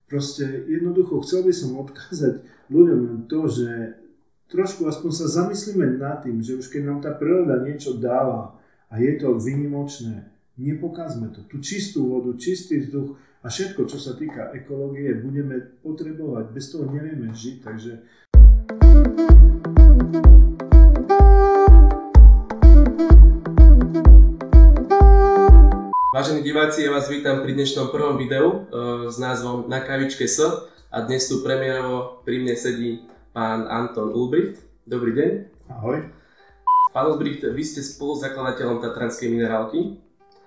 proste jednoducho chcel by som odkázať ľuďom len to, že trošku aspoň sa zamyslíme nad tým, že už keď nám tá príroda niečo dáva a je to výnimočné, nepokázme to. Tú čistú vodu, čistý vzduch a všetko, čo sa týka ekológie, budeme potrebovať. Bez toho nevieme žiť, takže... Vážení diváci, ja vás vítam pri dnešnom prvom videu s názvom Na kavičke S a dnes tu premiérovo pri mne sedí pán Anton Ulbricht. Dobrý deň. Ahoj. Pán Ulbricht, vy ste spoluzakladateľom Tatranskej minerálky.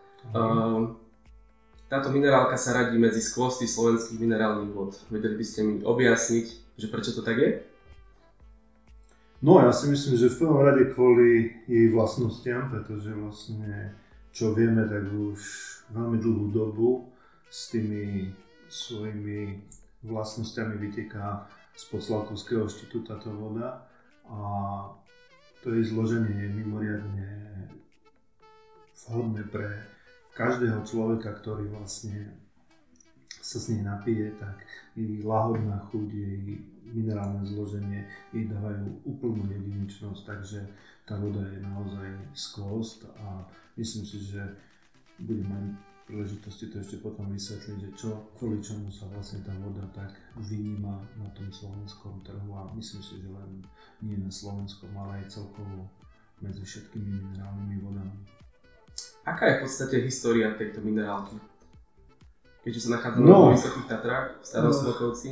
Táto minerálka sa radí medzi skvosty slovenských minerálnych vôd. Vedeli by ste mi objasniť, že prečo to tak je? No ja si myslím, že v prvom rade kvôli jej vlastnostiam, pretože vlastne čo vieme, tak už veľmi dlhú dobu s tými svojimi vlastnosťami vyteká spod Slavkovského štítu táto voda a to jej zloženie je mimoriadne vhodné pre každého človeka, ktorý vlastne sa z nej napije, tak jej lahodná chuť, jej minerálne zloženie jej dávajú úplnú jedinečnosť, takže tá voda je naozaj skvost a myslím si, že budem mať príležitosti to ešte potom vysvetliť, že kvôli čomu sa vlastne tá voda tak vyníma na tom slovenskom trhu a myslím si, že len nie na slovenskom, ale aj celkovo medzi všetkými minerálnymi vodami. Aká je v podstate história tejto minerálky? Keďže sa nachádzame v Vysokých Tatrách, v Starom Smokhovci?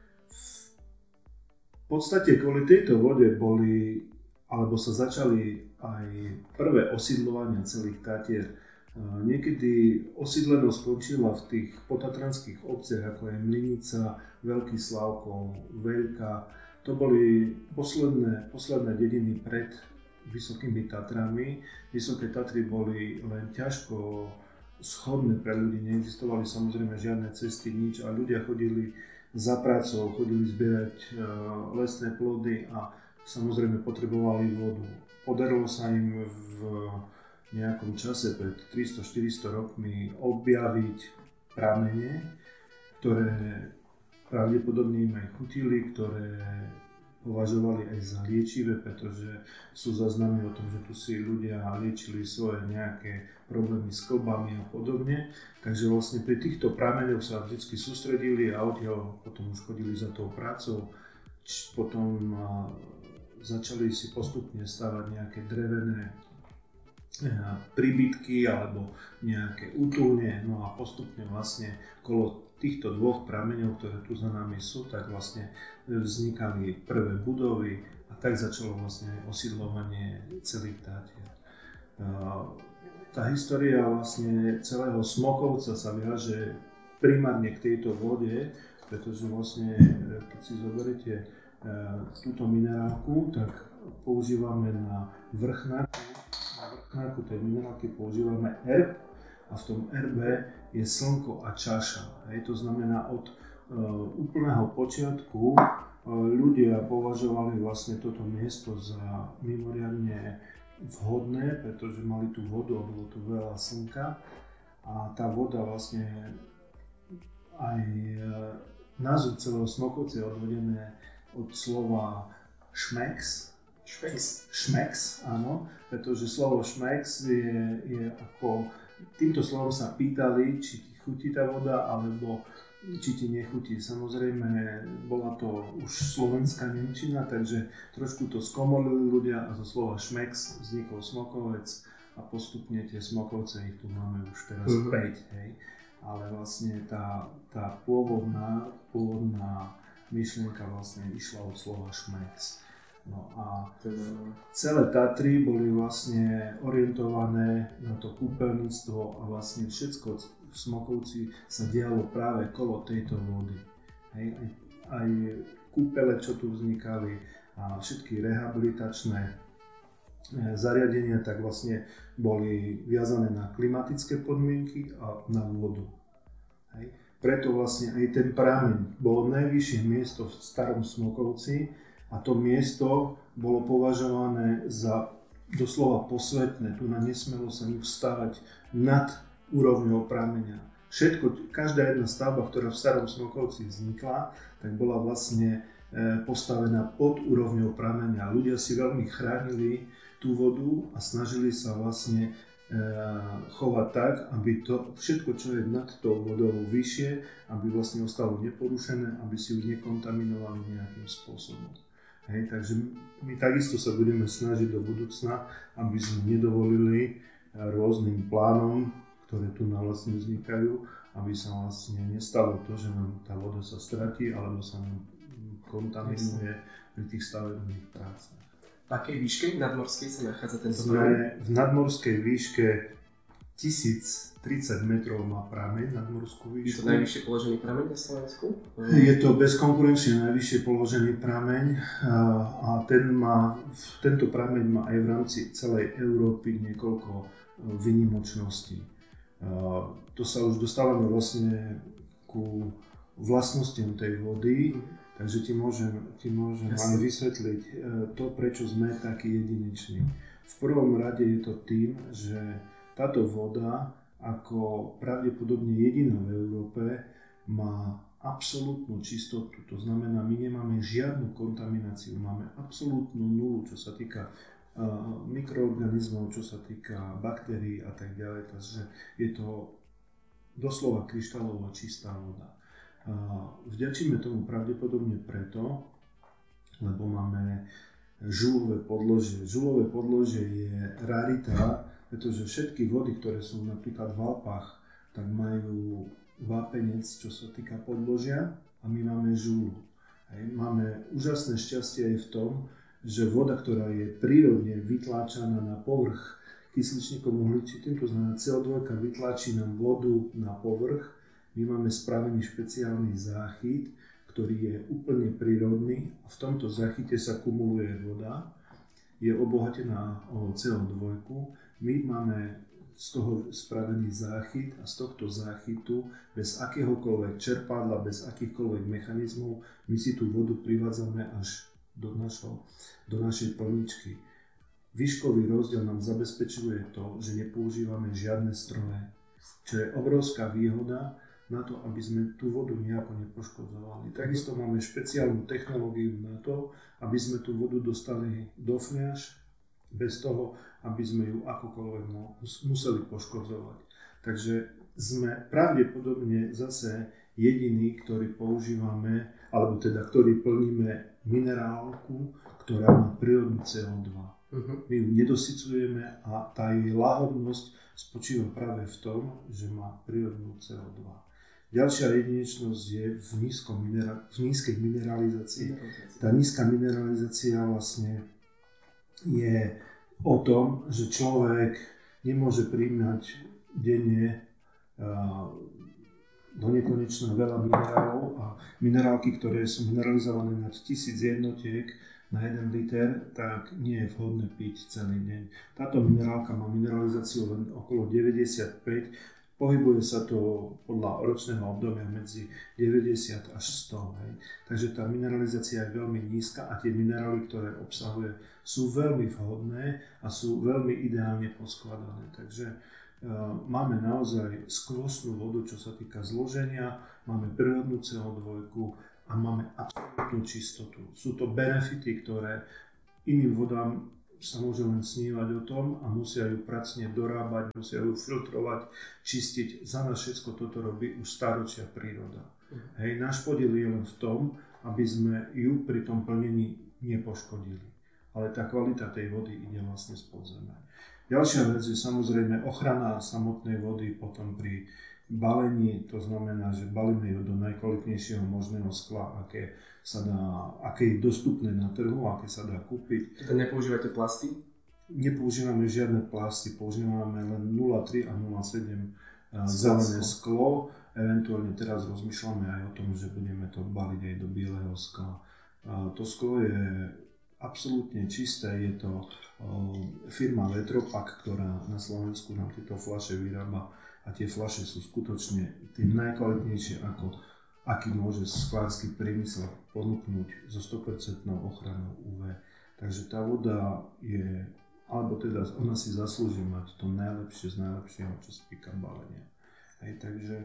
V podstate kvôli tejto vode alebo sa začali aj prvé osídľovania celých Tatier. Niekedy osídlenosť skončila v tých potatranských obciach, ako je Mlynica, Veľký Slavkov, Veľká. To boli posledné dediny pred Vysokými Tatrami. Vysoké Tatry boli len ťažko schodné pre ľudí, neexistovali samozrejme žiadne cesty, nič a ľudia chodili za prácou, chodili zbierať lesné plody a samozrejme potrebovali vodu. Podarilo sa im v nejakom čase pred 300-400 rokmi objaviť pramene, ktoré pravdepodobne im aj chutili, ktoré považovali aj za liečivé, pretože sú záznamy o tom, že tu si ľudia liečili svoje nejaké problémy s klbami a podobne. Takže vlastne pri týchto prameňoch sa vždy sústredili a odtiaľ potom už chodili za tou prácou. Potom začali si postupne stavať nejaké drevené príbytky alebo nejaké útulne, no a postupne vlastne kolo týchto dvoch prameňov, ktoré tu za nami sú, tak vlastne vznikali prvé budovy a tak začalo vlastne osídľovanie celých Tatier. Tá história vlastne celého Smokovca sa viaže primárne k tejto vode, pretože vlastne keď si zoberiete túto minerálku, tak používame na vrchnáku tej minerálky používame erb a v tom erbe je slnko a čaša. To znamená od úplného počiatku ľudia považovali vlastne toto miesto za mimoriadne vhodné, pretože mali tú vodu a bolo tu veľa slnka a tá voda vlastne aj názov celého Smokovca je odvodené od slova šmeks. Šmeks, áno, pretože slovo šmeks je ako, týmto slovom sa pýtali, či ti chutí tá voda, alebo či ti nechutí. Samozrejme, bola to už slovenská nemčina, takže trošku to skomolili ľudia a zo slova šmeks vznikol Smokovec a postupne tie Smokovce, ich tu máme už teraz 5, hej. Ale vlastne tá pôvodná myšlienka vlastne išla od slova šmeks. No a celé Tatry boli vlastne orientované na to kúpeľníctvo a vlastne všetko v Smokovci sa dialo práve kolo tejto vody. Hej. Aj kúpele, čo tu vznikali a všetky rehabilitačné zariadenia, tak vlastne boli viazané na klimatické podmienky a na vodu. Hej. Preto vlastne aj ten prameň bolo najvyššie miesto v Starom Smokovci a to miesto bolo považované za doslova posvätné. Tu nesmelo sa nič stavať nad úrovňou prameňa. všetko, každá jedna stavba, ktorá v starom Smokovci vznikla, tak bola vlastne postavená pod úrovňou prameňa. Ľudia si veľmi chránili tú vodu a snažili sa vlastne chovať tak, aby to všetko, čo je nad tou vodou vyššie, aby vlastne ostalo neporušené, aby si ju nekontaminovali nejakým spôsobom. Hej, takže my takisto sa budeme snažiť do budúcna, aby sme nedovolili rôznym plánom, ktoré tu na vlastne vznikajú, aby sa vlastne nestalo to, že nám tá voda sa stratí alebo sa nám kontaminuje pri tých stavebných prácach. V akej výške nadmorskej sa nachádza tento prameň? Sme v nadmorskej výške 1030 metrov má prameň, nadmorskú výšku. Je to najvyššie položený prameň na Slovensku? Je to bezkonkurenčne najvyššie položený prameň a tento prameň má aj v rámci celej Európy niekoľko výnimočností. To sa už dostávame vlastne ku vlastnostiam tej vody, takže ti môžem len vysvetliť to, prečo sme takí jedineční. V prvom rade je to tým, že táto voda ako pravdepodobne jediná v Európe má absolútnu čistotu, to znamená, my nemáme žiadnu kontamináciu, máme absolútnu nulu, čo sa týka mikroorganizmov, čo sa týka baktérií a tak ďalej, takže je to doslova kryštálová čistá voda. Vďačíme tomu pravdepodobne preto, lebo máme žulové podložie. Žulové podložie je rarita, pretože všetky vody, ktoré sú napríklad v Alpách, tak majú vápenec, čo sa týka podložia, a my máme žulu. Máme úžasné šťastie aj v tom, že voda, ktorá je prírodne vytláčaná na povrch kysličníkom uhličitým, to znamená CO2 vytlačí nám vodu na povrch. My máme spravený špeciálny záchyt, ktorý je úplne prírodný a v tomto záchyte sa kumuluje voda, je obohatená o CO2. My máme z toho spravený záchyt a z tohto záchytu bez akéhokoľvek čerpadla, bez akýchkoľvek mechanizmov my si tú vodu privádzame až do našej plničky. Výškový rozdiel nám zabezpečuje to, že nepoužívame žiadne stroje, čo je obrovská výhoda na to, aby sme tú vodu nejako nepoškodzovali. Takisto máme špeciálnu technológiu na to, aby sme tú vodu dostali do fľaš, bez toho, aby sme ju akokoľvek museli poškodzovať. Takže sme pravdepodobne zase jediní, ktorí používame, alebo teda ktorí plníme minerálku, ktorá má prírodný CO2. My ju nedosycujeme a tá jej lahodnosť spočíva práve v tom, že má prírodnú CO2. Ďalšia jedinečnosť je v nízkej mineralizácii. Tá nízka mineralizácia vlastne je o tom, že človek nemôže prijímať denne do nekonečna veľa minerálov a minerálky, ktoré sú mineralizované nad 1000 jednotiek na 1 liter, tak nie je vhodné piť celý deň. Táto minerálka má mineralizáciu len okolo 95, pohybuje sa to podľa ročného obdobia medzi 90 až 100. Hej. Takže tá mineralizácia je veľmi nízka a tie minerály, ktoré obsahuje, sú veľmi vhodné a sú veľmi ideálne poskladané. Takže máme naozaj skvostnú vodu, čo sa týka zloženia, máme prírodnú CO2 a máme absolútnu čistotu. Sú to benefity, ktoré iným vodám sa môže len snívať o tom a musia ju pracne dorábať, musia ju filtrovať, čistiť. Za nás všetko toto robí už stáročia príroda. Hej, náš podiel je len v tom, aby sme ju pri tom plnení nepoškodili. Ale tá kvalita tej vody ide vlastne z podzemia. Ďalšia vec je samozrejme ochrana samotnej vody potom pri balení, to znamená, že balíme ju do najkvalitnejšieho možného skla, aké je dostupné na trhu, aké sa dá kúpiť. To nepoužívate plasty? Nepoužívame žiadne plasty, používame len 0,3 a 0,7 zelené sklo. Eventuálne teraz rozmýšľame aj o tom, že budeme to baliť aj do bieleho skla. To sklo je absolútne čisté, je to firma Vetropak, ktorá na Slovensku nám tieto fľaše vyrába a tie fľaše sú skutočne tie najkvalitnejšie, aký môže sklársky priemysel ponúknuť so 100% ochranou UV. Takže tá voda je, alebo teda ona si zaslúži mať to najlepšie z najlepšieho, čo sa týka balenia. Hej, takže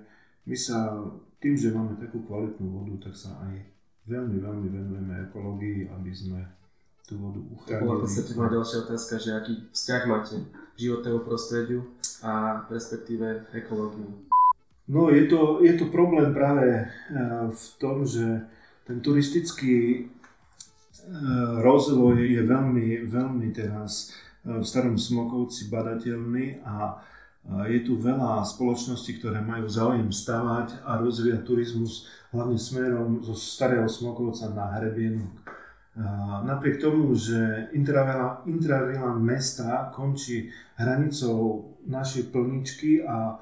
my sa tým, že máme takú kvalitnú vodu, tak sa aj veľmi venujeme ekológii, aby sme tú vodu uchránili. To bola v podstate moja ďalšia otázka, že aký vzťah máte k životnému prostrediu a respektíve ekológii? No je to problém práve v tom, že ten turistický rozvoj je veľmi teraz v Starom Smokovci badateľný a je tu veľa spoločností, ktoré majú záujem stavať a rozvíjať turizmus hlavne smerom zo Starého Smokovca na Hrebienok. Napriek tomu, že intravilán mesta končí hranicou našej plničky a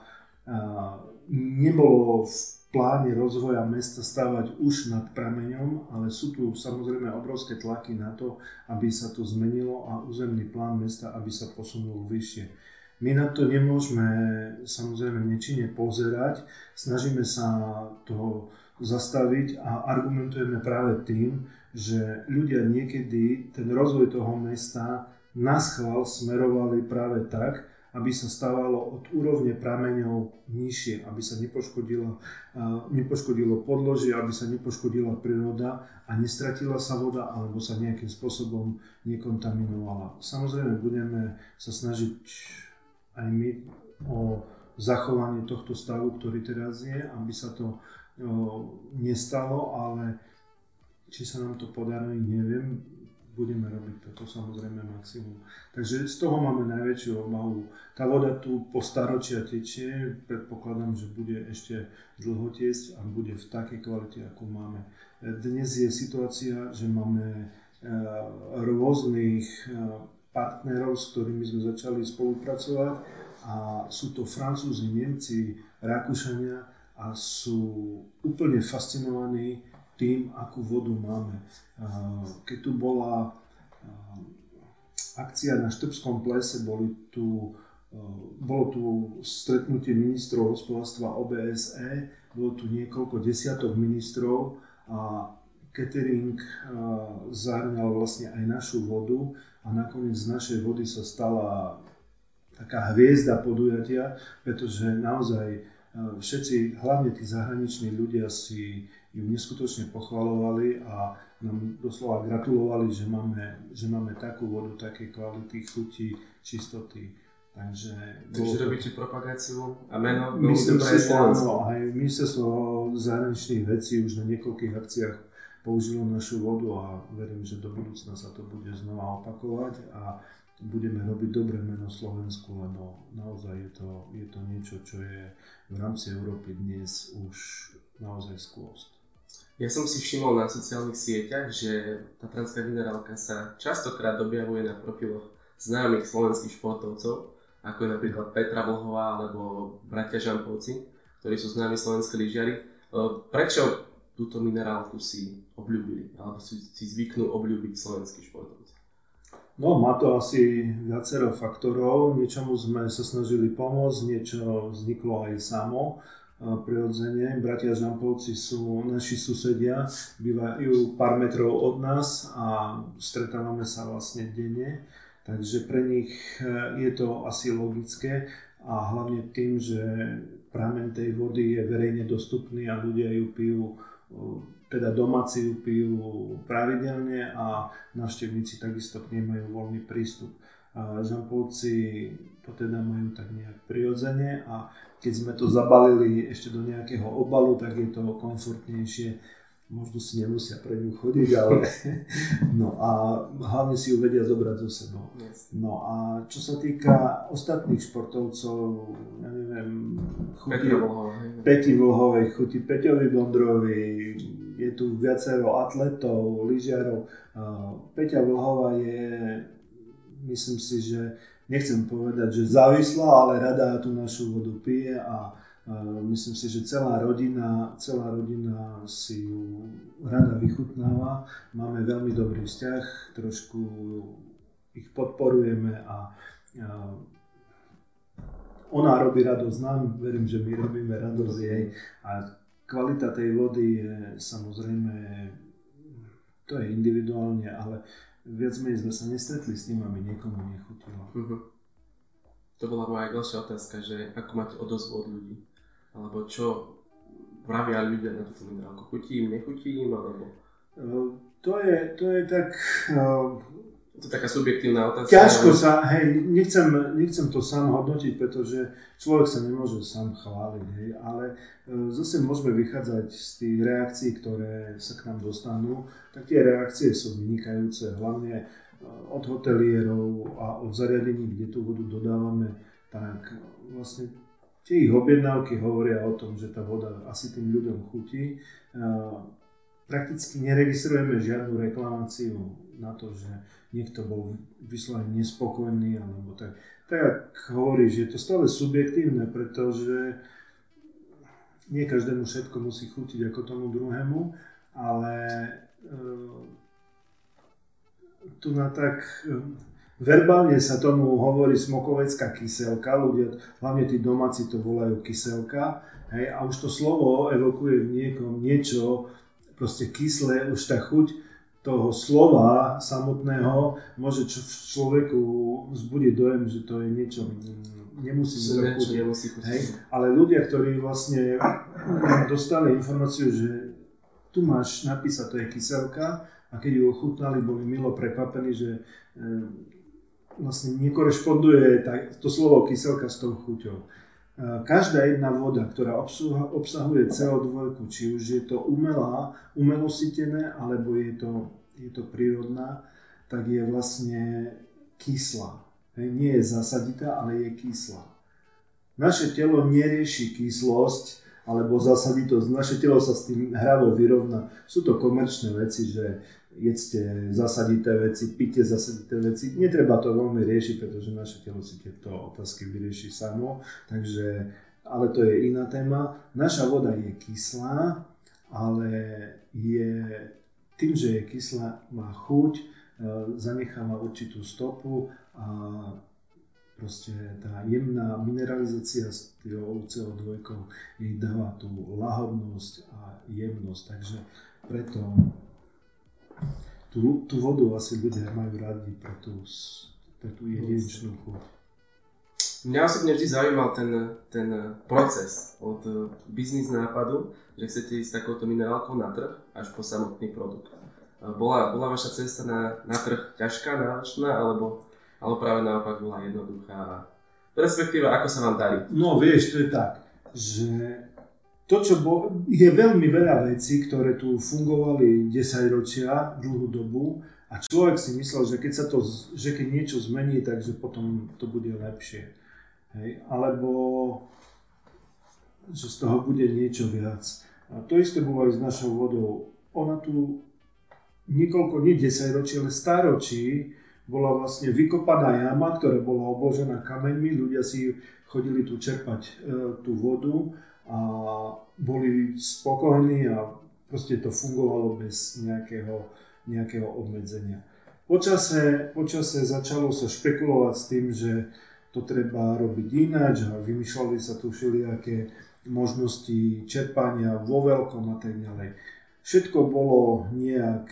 nebolo v pláne rozvoja mesta stavať už nad prameňom, ale sú tu samozrejme obrovské tlaky na to, aby sa to zmenilo a územný plán mesta, aby sa posunul vyššie. My na to nemôžeme samozrejme nečinne pozerať, snažíme sa to zastaviť a argumentujeme práve tým, že ľudia niekedy ten rozvoj toho mesta naschvál smerovali práve tak, aby sa stávalo od úrovne prameňov nižšie, aby sa nepoškodilo podložie, aby sa nepoškodila príroda a nestratila sa voda alebo sa nejakým spôsobom nekontaminovala. Samozrejme budeme sa snažiť aj my o zachovanie tohto stavu, ktorý teraz je, aby sa to nestalo, ale či sa nám to podarí, neviem. Budeme robiť toto samozrejme maximum. Takže z toho máme najväčšiu obavu. Tá voda tu po staročia tečie, predpokladám, že bude ešte dlho tiecť a bude v takej kvalite, ako máme. Dnes je situácia, že máme rôznych partnerov, s ktorými sme začali spolupracovať a sú to Francúzi, Nemci, Rakúšania a sú úplne fascinovaní tým, akú vodu máme. Keď tu bola akcia na Štrbskom plese, bolo tu stretnutie ministrov hospodárstva OBSE, bolo tu niekoľko desiatok ministrov a catering zahŕňal vlastne aj našu vodu a nakoniec z našej vody sa stala taká hviezda podujatia, pretože naozaj všetci, hlavne tí zahraniční ľudia si ju neskutočne pochvalovali a nám doslova gratulovali, že máme takú vodu, také kvality, chuti, čistoty. Takže robíte propagáciu a meno? Myslím si, áno, aj ministerstvo zahraničných vecí už na niekoľkých akciách použilo našu vodu a verím, že do budúcna sa to bude znova opakovať a budeme robiť dobré meno Slovensku, lebo naozaj je to niečo, čo je v rámci Európy dnes už naozaj skvost. Ja som si všimol na sociálnych sieťach, že tatranská minerálka sa častokrát objavuje na profiloch známych slovenských športovcov, ako je napríklad Petra Vlhová alebo bratia Žampovci, ktorí sú známi slovenskí lyžiari. Prečo túto minerálku si obľúbili, alebo si zvyknú obľúbiť slovenskí športovci? No, má to asi viacero faktorov. Niečomu sme sa snažili pomôcť, niečo vzniklo aj samo. Prirodzene. Bratia Žampovci sú naši susedia, bývajú pár metrov od nás a stretávame sa vlastne denne, takže pre nich je to asi logické a hlavne tým, že prameň tej vody je verejne dostupný a ľudia ju pijú, teda domáci ju pijú pravidelne a návštevníci takisto k nej majú voľný prístup. Žampovci to teda majú tak nejak prirodzene a keď sme to zabalili ešte do nejakého obalu, tak je to komfortnejšie. Možno si nemusia pre ňu chodiť, ale no a hlavne si ju vedia zobrať so sebou. No a čo sa týka ostatných športovcov, ja neviem, Peti Vlhovej, chutí Peťovi Bondrovi, je tu viacero atletov, lyžiarov. Peťa Vlhová je, myslím si, že nechcem povedať, že závislá, ale rada tú našu vodu pije a myslím si, že celá rodina si ju rada vychutnáva. Máme veľmi dobrý vzťah, trošku ich podporujeme a ona robí radosť nám, verím, že my robíme radosť jej a kvalita tej vody je samozrejme, to je individuálne, ale viac menej sme sa nestretli s tým, aby niekomu nechutilo. To bola moja ďalšia otázka, že ako máte odozvu od ľudí, alebo čo vravia ľudia na túto minerálku? Chutí im, nechutí im, alebo? To je tak... To je taká subjektívna otázka. Ťažko sa, nechcem to sám hodnotiť, pretože človek sa nemôže sám chváliť, hej, ale zase môžeme vychádzať z tých reakcií, ktoré sa k nám dostanú, tak tie reakcie sú vynikajúce, hlavne od hotelierov a od zariadení, kde tú vodu dodávame, tak vlastne tie ich objednávky hovoria o tom, že tá voda asi tým ľuďom chutí. Prakticky neregistrujeme žiadnu reklamáciu na to, že niekto bol vyslovene nespokojný, alebo tak. Tak hovoríš, je to stále subjektívne, pretože nie každému všetko musí chutiť ako tomu druhému, ale tu na tak verbálne sa tomu hovorí smokovecká kyselka, ľudia, hlavne tí domáci to volajú kyselka, hej, a už to slovo evokuje v niekom niečo proste kyslé, už tá chuť toho slova samotného môže v človeku vzbudiť dojem, že to je niečo, nemusí to chutiť, hej, ale ľudia, ktorí vlastne dostali informáciu, že tu máš napísať, to je kyselka, a keď ju ochutnali, boli milo prekvapení, že vlastne nekorešponduje to slovo kyselka s tou chuťou. Každá jedna voda, ktorá obsahuje CO2, či už je to umelositené, alebo je to prírodná, tak je vlastne kyslá. Nie je zasaditá, ale je kyslá. Naše telo nerieši kyslosť alebo zasaditosť. Naše telo sa s tým hravo vyrovná. Sú to komerčné veci, že jedzte zasadité veci, pite zasadité veci. Netreba to veľmi riešiť, pretože naše telo si tieto otázky vyrieši samo. Takže, ale to je iná téma. Naša voda je kyslá, ale tým, že je kyslá, má chuť, zanecháva určitú stopu a proste tá jemná mineralizácia s CO2 jej dáva tú lahodnosť a jemnosť. Takže preto tú vodu asi ľudia majú radi pre tú jedinečnú chuť. Mňa osobne vždy zaujímal ten proces od biznis nápadu, že chcete ísť takouto minerálkou na trh až po samotný produkt. Bola vaša cesta na trh ťažká, náročná, alebo práve naopak bola jednoduchá? Respektíve, ako sa vám darí? No vieš, to je tak, že je veľmi veľa vecí, ktoré tu fungovali 10 ročia, dlhú dobu, a človek si myslel, že keď niečo zmení, takže potom to bude lepšie. Hej? Alebo že z toho bude niečo viac. A to isté bolo aj s našou vodou. Ona tu nie 10 ročí, ale stáročí bola vlastne vykopaná jama, ktorá bola obložená kameňmi. Ľudia si chodili tu čerpať tú vodu a boli spokojní a proste to fungovalo bez nejakého obmedzenia. Počase začalo sa špekulovať s tým, že to treba robiť ináč a vymýšľali sa tu všelijaké možnosti čerpania vo veľkom a tak ďalej. Všetko bolo nejak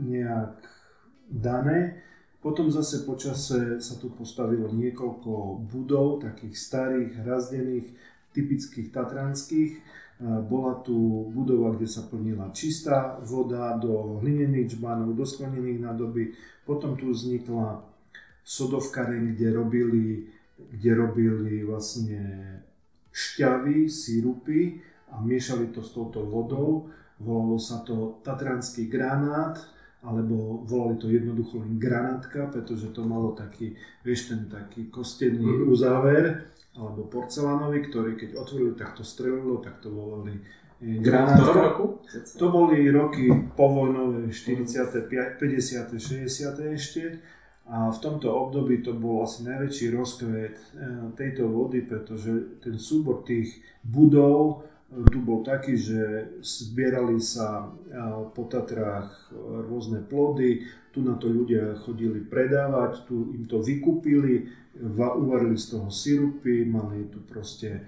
dané. Potom zase počase sa tu postavilo niekoľko budov, takých starých, hrazdených, typických tatranských. Bola tu budova, kde sa plnila čistá voda do hlinených džbanov, do sklenených nádoby. Potom tu vznikla sodovkareň, kde robili vlastne šťavy, sirupy a miešali to s touto vodou. Volalo sa to tatranský granát, alebo volali to jednoducho len granátka, pretože to malo taký kostený uzáver, alebo porcelánový, ktorý keď otvorili, tak to strelilo, tak to volali granátka. To boli roky povojnové, 40., 50., 60. ešte. A v tomto období to bol asi najväčší rozkvet tejto vody, pretože ten súbor tých budov tu bol taký, že zbierali sa po Tatrách rôzne plody, tu na to ľudia chodili predávať, tu im to vykúpili, uvarili z toho sirupy, mali tu proste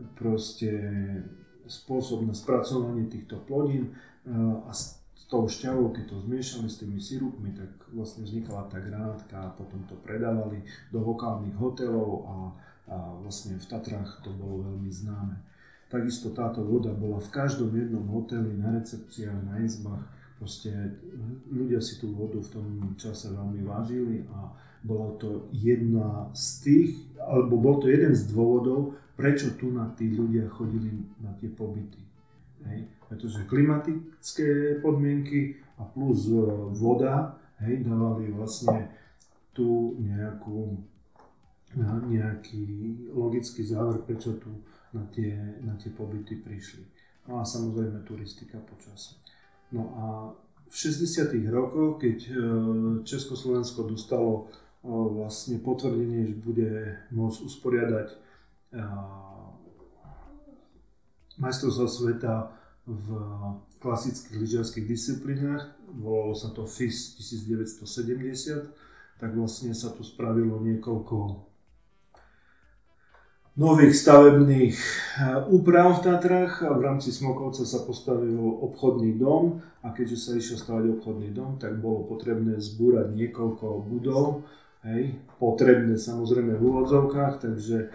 spôsob na spracovanie týchto plodín a s tou šťavou, keď to zmiešali s tými sirupmi, tak vlastne vznikala tá granátka a potom to predávali do lokálnych hotelov a vlastne v Tatrách to bolo veľmi známe. takisto táto voda bola v každom jednom hoteli, na recepciách, na izbách. Proste ľudia si tú vodu v tom čase veľmi vážili a bola to jedna z tých, alebo bol to jeden z dôvodov, prečo tu na tí ľudia chodili na tie pobyty. Hej? Pretože klimatické podmienky a plus voda, hej, dávali vlastne tu nejaký logický záver, prečo tu na tie pobyty prišli. No a samozrejme turistika počasie. No a v 60. rokoch, keď Československo dostalo vlastne potvrdenie, že bude môcť usporiadať majstrovstvá sveta v klasických lyžiarskych disciplínach, volalo sa to FIS 1970, tak vlastne sa tu spravilo niekoľko nových stavebných úprav v Tatrách a v rámci Smokhovca sa postavil obchodný dom a keďže sa išiel stavať obchodný dom, tak bolo potrebné zbúrať niekoľko budov, hej, potrebné samozrejme v úvodzovkách, takže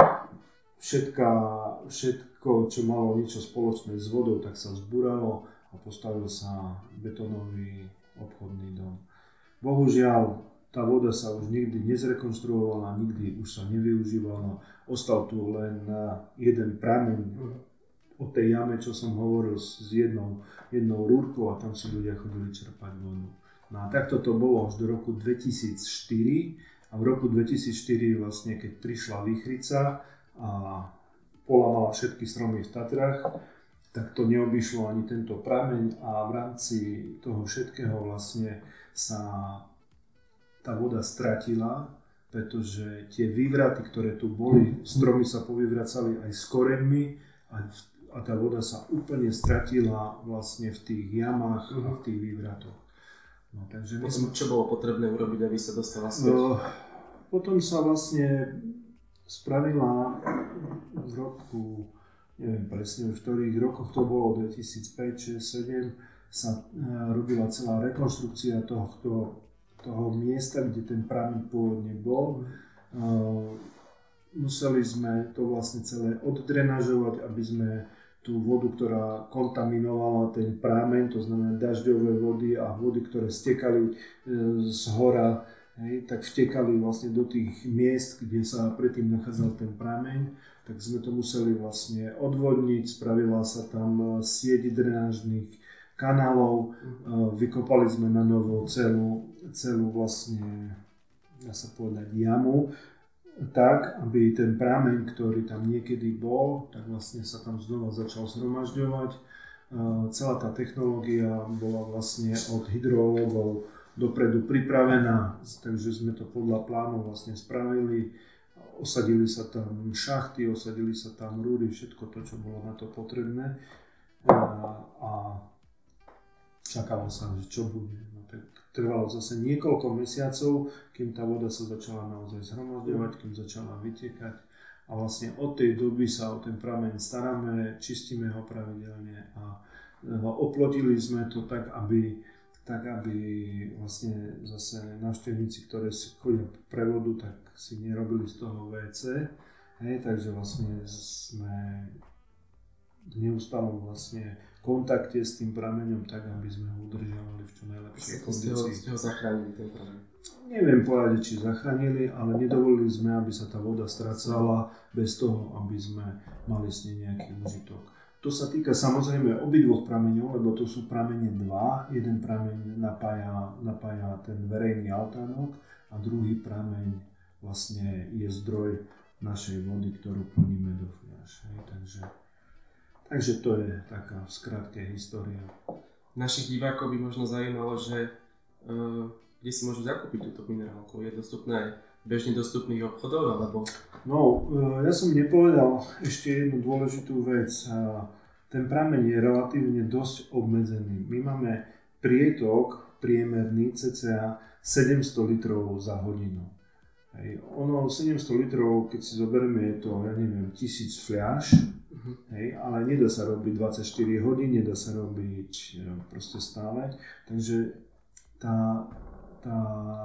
všetko, čo malo niečo spoločné s vodou, tak sa zbúralo a postavil sa betónový obchodný dom. Bohužiaľ, tá voda sa už nikdy nezrekonštruovala, nikdy už sa nevyužívala. Ostal tu len jeden prameň o tej jame, čo som hovoril, s jednou rúrkou a tam si ľudia chodili čerpať vodu. No a takto to bolo až do roku 2004 a v roku 2004 vlastne, keď prišla výchrica a polamala všetky stromy v Tatrách, tak to neobyšlo ani tento prameň a v rámci toho všetkého vlastne sa tá voda stratila, pretože tie vývraty, ktoré tu boli, stromy sa povyvracali aj s koreňmi a tá voda sa úplne stratila vlastne v tých jamách a v tých vývratoch. No, takže čo bolo potrebné urobiť, aby sa dostala späť? Potom sa vlastne spravila v roku, neviem presne v ktorých rokoch to bolo, 2005, 6, 7, sa robila celá rekonštrukcia toho miesta, kde ten prameň pôvodne bol. Museli sme to vlastne celé oddrenažovať, aby sme tú vodu, ktorá kontaminovala ten prameň, to znamená dažďové vody a vody, ktoré stekali z hora, hej, tak vtekali vlastne do tých miest, kde sa predtým nachádzal ten prameň, tak sme to museli vlastne odvodniť, spravila sa tam sieť drenážnych kanálov, vykopali sme na novo celú vlastne, dá sa povedať, jamu, tak, aby ten prameň, ktorý tam niekedy bol, tak vlastne sa tam znova začal zhromažďovať. Celá tá technológia bola vlastne od hydrológov dopredu pripravená, takže sme to podľa plánu vlastne spravili. Osadili sa tam šachty, osadili sa tam rúry, všetko to, čo bolo na to potrebné. A čakalo sa, že čo bude. No, tak trvalo zase niekoľko mesiacov, kým tá voda sa začala naozaj zhromažďovať, kým začala vytekať. A vlastne od tej doby sa o ten prameň staráme, čistíme ho pravidelne a oplotili sme to tak, aby vlastne zase návštevníci, ktorí si chodia po prevodu, tak si nerobili z toho WC. Hej, takže vlastne sme v neustálom vlastne kontakte s tým prameňom tak, aby sme ho udržiavali v čo najlepšej kondícii. Ste ho zachránili ten prameň? Neviem povedať, či zachránili, ale nedovolili sme, aby sa tá voda strácala bez toho, aby sme mali s nej nejaký užitok. To sa týka samozrejme obidvoch prameňov, lebo to sú pramene dva. Jeden prameň napája ten verejný altánok a druhý prameň vlastne je zdroj našej vody, ktorú plníme do fľaš. Takže to je taká v skratke história. Našich divákov by možno zaujímalo, že kde si môžu zakúpiť túto minerálku? Je dostupné bežne dostupných obchodov, alebo? No, ja som nepovedal ešte jednu dôležitú vec. Ten prameň je relatívne dosť obmedzený. My máme prietok priemerný cca 700 litrov za hodinu. Ono 700 litrov, keď si zoberieme, je to, ja neviem, 1000 fľaš, ale nedá sa robiť 24 hodín, nedá sa robiť proste stále. Takže tá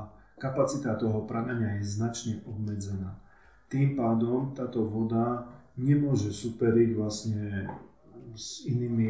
kapacita toho prameňa je značne obmedzená. Tým pádom táto voda nemôže superiť vlastne s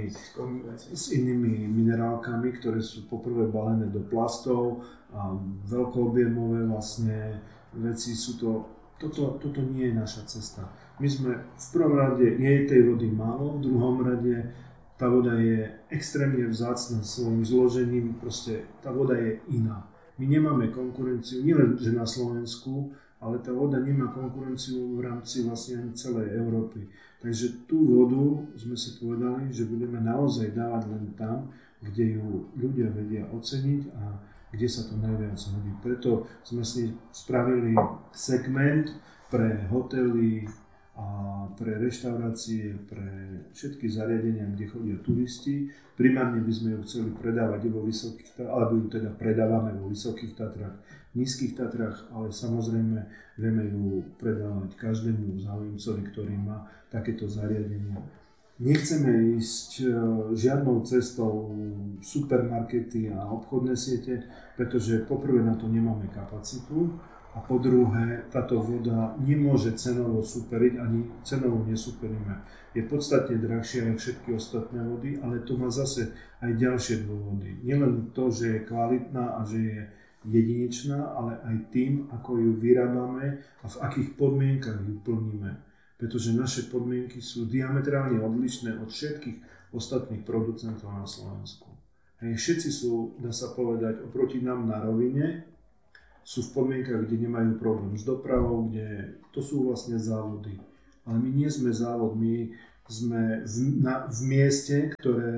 inými minerálkami, ktoré sú poprvé balené do plastov a veľkoobjemové vlastne veci sú toto nie je naša cesta. My sme v prvom rade, je tej vody málo, v druhom rade tá voda je extrémne vzácna svojím zložením, proste tá voda je iná. My nemáme konkurenciu, nielen že na Slovensku, ale tá voda nemá konkurenciu v rámci vlastne ani celej Európy. Takže tú vodu sme si povedali, že budeme naozaj dávať len tam, kde ju ľudia vedia oceniť a kde sa to najviac hodí. Preto sme si spravili segment pre hotely a pre reštaurácie, pre všetky zariadenia, kde chodia turisti. Primárne by sme ju chceli predávať vo Vysokých Tatrách, alebo ju teda predávame vo Vysokých Tatrách, Nízkych Tatrách, ale samozrejme vieme ju predávať každému záujemcovi, ktorý má takéto zariadenia. Nechceme ísť žiadnou cestou supermarkety a obchodné siete, pretože poprvé na to nemáme kapacitu a po druhé táto voda nemôže cenovo superiť, ani cenovo nesuperíme. Je podstatne drahšia ako všetky ostatné vody, ale to má zase aj ďalšie dôvody. Nielen to, že je kvalitná a že je jedinečná, ale aj tým, ako ju vyrábame a v akých podmienkach ju plníme. Pretože naše podmienky sú diametrálne odlišné od všetkých ostatných producentov na Slovensku. Všetci sú, dá sa povedať, oproti nám na rovine, sú v podmienkach, kde nemajú problém s dopravou, kde to sú vlastne závody. Ale my nie sme závod, my sme v mieste,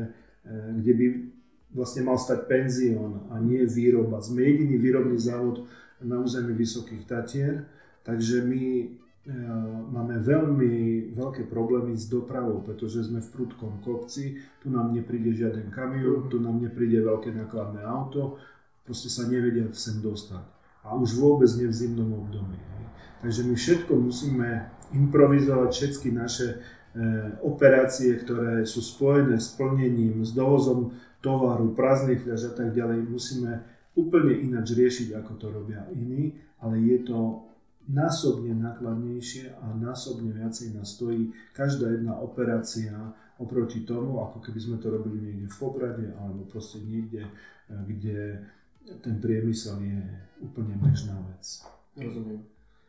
kde by vlastne mal stať penzión a nie výroba. Sme jediný výrobný závod na území Vysokých Tatier, takže my máme veľmi veľké problémy s dopravou, pretože sme v prudkom kopci, tu nám nepríde žiaden kamión, tu nám nepríde veľké nákladné auto, proste sa nevedia sem dostať. A už vôbec nie v zimnom období. Takže my všetko musíme improvizovať, všetky naše operácie, ktoré sú spojené s plnením, s dovozom tovaru, prázdnych fľaš a tak ďalej, musíme úplne ináč riešiť, ako to robia iní, ale je to násobne nákladnejšie a násobne viacej nás stojí každá jedna operácia oproti tomu, ako keby sme to robili niekde v Poprade alebo proste niekde, kde ten priemysel je úplne bežná vec. Rozumiem.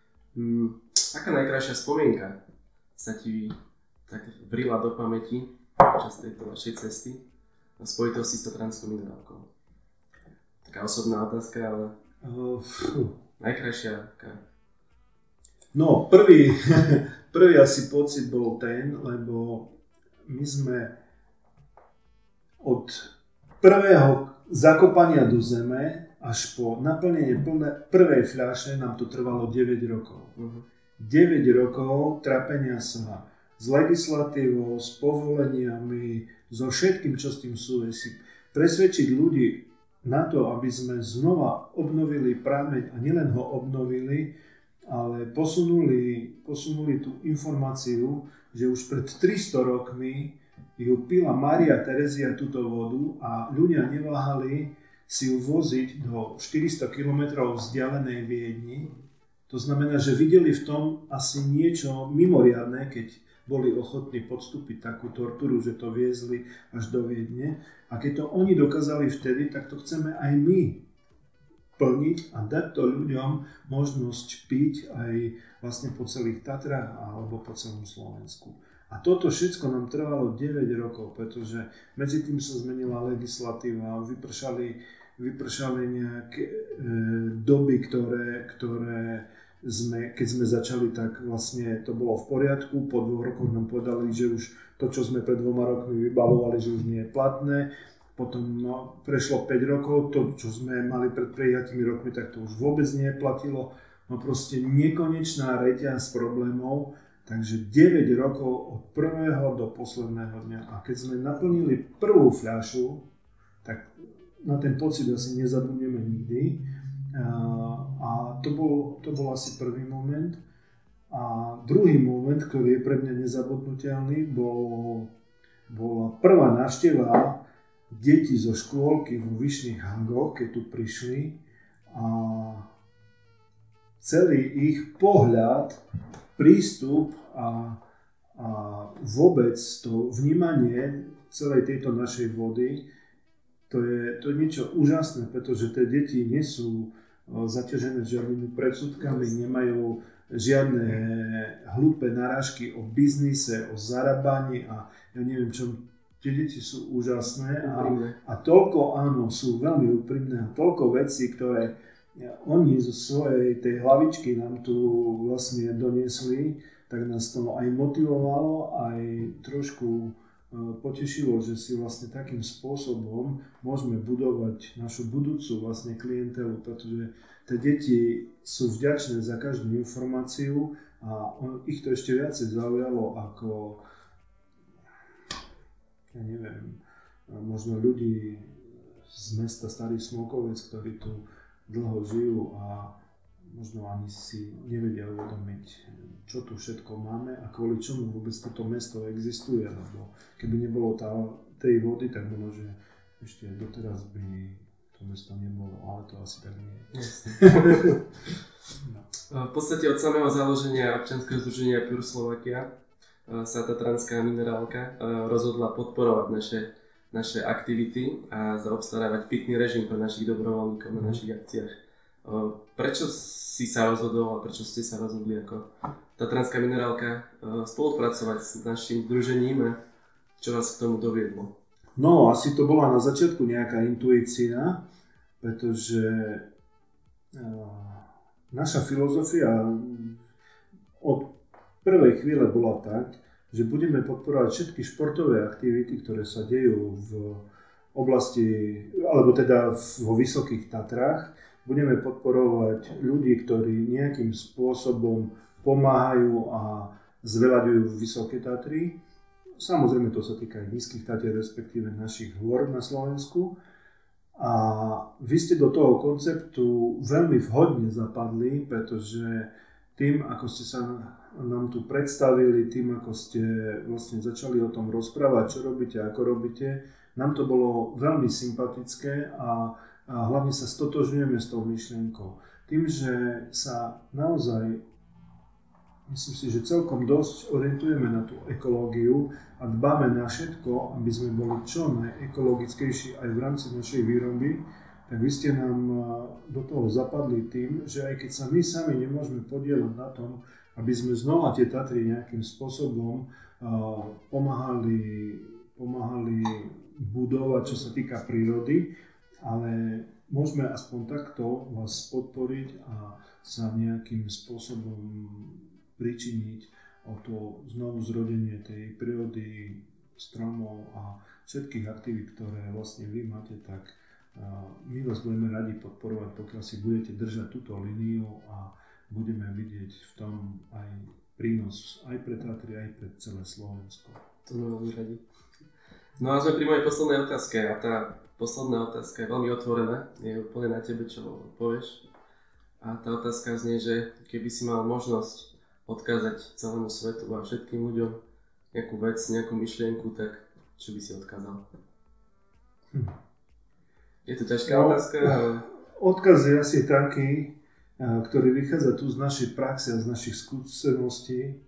Aká najkrajšia spomienka sa ti tak vrila do pamäti počas tejto vašej cesty a spojitosti s Tatranskou minerálkou? Taká osobná otázka, ale najkrajšia aká? No, prvý asi pocit bol ten, lebo my sme od prvého zakopania do zeme až po naplnenie prvej fľaše nám to trvalo 9 rokov. 9 rokov trápenia sa s legislatívou, s povoleniami, so všetkým, čo s tým súvisí. Presvedčiť ľudí na to, aby sme znova obnovili prameň a nielen ho obnovili, ale posunuli tú informáciu, že už pred 300 rokmi ju pila Mária Terezia túto vodu a ľudia neváhali si ju voziť do 400 km vzdialenej Viedni. To znamená, že videli v tom asi niečo mimoriadne, keď boli ochotní podstúpiť takú tortúru, že to viezli až do Viedne. A keď to oni dokázali vtedy, tak to chceme aj my plniť a dať to ľuďom možnosť piť aj vlastne po celých Tatrách alebo po celom Slovensku. A toto všetko nám trvalo 9 rokov, pretože medzi tým sa zmenila legislatíva, vypršali nejaké doby, keď sme začali, tak vlastne to bolo v poriadku. Po 2 rokoch nám povedali, že už to, čo sme pred 2 rokmi vybavovali, že už nie je platné. Potom prešlo 5 rokov, to, čo sme mali pred 5 rokmi, tak to už vôbec neplatilo. No proste nekonečná reťaz problémov, takže 9 rokov od prvého do posledného dňa. A keď sme naplnili prvú fľašu, tak na ten pocit asi nezabudneme nikdy. A to bol asi prvý moment. A druhý moment, ktorý je pre mňa nezabudnutelný, bola prvá návšteva deti zo škôlky vo Vyšných Hangoch, keď tu prišli, a celý ich pohľad, prístup a a vôbec to vnímanie celej tejto našej vody, to je niečo úžasné, pretože tie deti nie sú zaťažené žiadnymi predsudkami, nemajú žiadne hlúpe narážky o biznise, o zarábaní a ja neviem čo. Tie deti sú úžasné a toľko, áno, sú veľmi úprimné a toľko vecí, ktoré oni zo svojej tej hlavičky nám tu vlastne doniesli, tak nás to aj motivovalo, aj trošku potešilo, že si vlastne takým spôsobom môžeme budovať našu budúcu vlastne klientelu, pretože tie deti sú vďačné za každú informáciu a ich to ešte viacej zaujalo ako, ja neviem, možno ľudí z mesta Starý Smolkovec, ktorí tu dlho žijú a možno ani si nevedia uvedomiť, čo tu všetko máme a kvôli čomu vôbec toto mesto existuje, lebo keby nebolo tej vody, tak možno, že ešte doteraz by to mesto nebolo, ale to asi tak nie je. No. V podstate od samého založenia občianskeho združenia Pure Slovakia sa Tatranská minerálka rozhodla podporovať naše aktivity a zaobstarávať pitný režim pre našich dobrovoľníkov na našich akciách. Prečo si sa rozhodol a prečo ste sa rozhodli ako Tatranská minerálka spolupracovať s našim združením a čo vás k tomu doviedlo? No, asi to bola na začiatku nejaká intuícia, pretože naša filozofia od prvej chvíle bola tak, že budeme podporovať všetky športové aktivity, ktoré sa dejú v oblasti, alebo teda vo Vysokých Tatrách. Budeme podporovať ľudí, ktorí nejakým spôsobom pomáhajú a zveľaďujú Vysoké Tatry. Samozrejme to sa týka aj Nízkych Tatier, respektíve našich hôr na Slovensku. A vy ste do toho konceptu veľmi vhodne zapadli, pretože tým, ako ste sa nám tu predstavili, tým, ako ste vlastne začali o tom rozprávať, čo robíte, ako robíte, nám to bolo veľmi sympatické a hlavne sa stotožňujeme s tou myšlienkou. Tým, že sa naozaj, myslím si, že celkom dosť orientujeme na tú ekológiu a dbáme na všetko, aby sme boli čo najekologickejší aj v rámci našej výroby, tak vy ste nám do toho zapadli tým, že aj keď sa my sami nemôžeme podieľať na tom, aby sme znova tie Tatry nejakým spôsobom pomáhali budovať, čo sa týka prírody, ale môžeme aspoň takto vás podporiť a sa nejakým spôsobom pričiniť o to znovu zrodenie tej prírody, stromov a všetkých aktivít, ktoré vlastne vy máte, tak my vás budeme radi podporovať, pokiaľ si budete držať túto líniu a budeme vidieť v tom aj prínos aj pre Tatry, aj pre celé Slovensko. To sme veľmi radi. No a sme pri mojej poslednej otázke a tá posledná otázka je veľmi otvorená, je úplne na tebe, čo povieš. A tá otázka znie, že keby si mal možnosť odkázať celému svetu a všetkým ľuďom nejakú vec, nejakú myšlienku, tak čo by si odkázal? Je to ťažká otázka? Ale... Odkaz je asi taký, ktorý vychádza tu z našej praxe a z našich skúseností.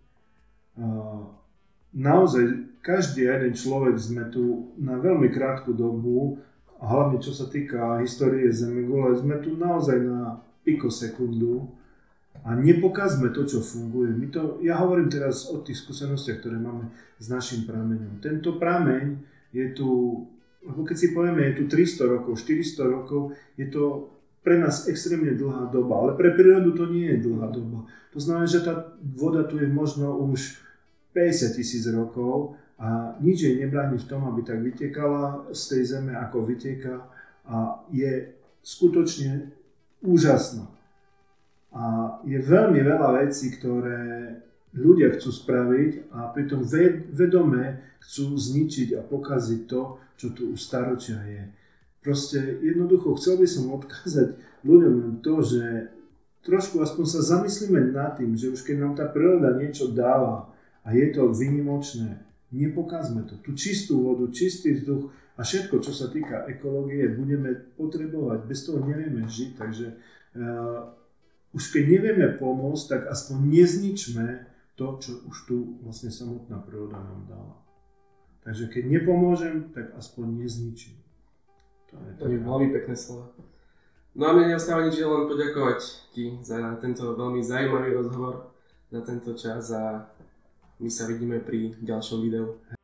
Naozaj, každý jeden človek sme tu na veľmi krátku dobu, a hlavne čo sa týka histórie Zemegule, sme tu naozaj na pikosekundu a nepokazme to, čo funguje. Ja hovorím teraz o tých skúsenostiach, ktoré máme s našim prameňom. Tento prameň je tu, lebo keď si povieme, je tu 300 rokov, 400 rokov, je to pre nás extrémne dlhá doba, ale pre prírodu to nie je dlhá doba. To znamená, že tá voda tu je možno už 50 000 rokov a nič jej nebráni v tom, aby tak vytekala z tej zeme, ako vyteká a je skutočne úžasná. A je veľmi veľa vecí, ktoré ľudia chcú spraviť a pritom vedome chcú zničiť a pokaziť to, čo tu už staročia je. Proste jednoducho chcel by som odkázať ľuďom len to, že trošku aspoň sa zamyslíme nad tým, že už keď nám tá príroda niečo dáva a je to výnimočné, nepokazme to. Tú čistú vodu, čistý vzduch a všetko, čo sa týka ekológie, budeme potrebovať. Bez toho nevieme žiť, takže už keď nevieme pomôcť, tak aspoň nezničme to, čo už tu vlastne samotná príroda nám dala. Takže keď nepomôžem, tak aspoň nezničím. To je veľmi pekné slova. No a mne neostáva nič, len poďakovať ti za tento veľmi zaujímavý rozhovor, za tento čas a my sa vidíme pri ďalšom videu.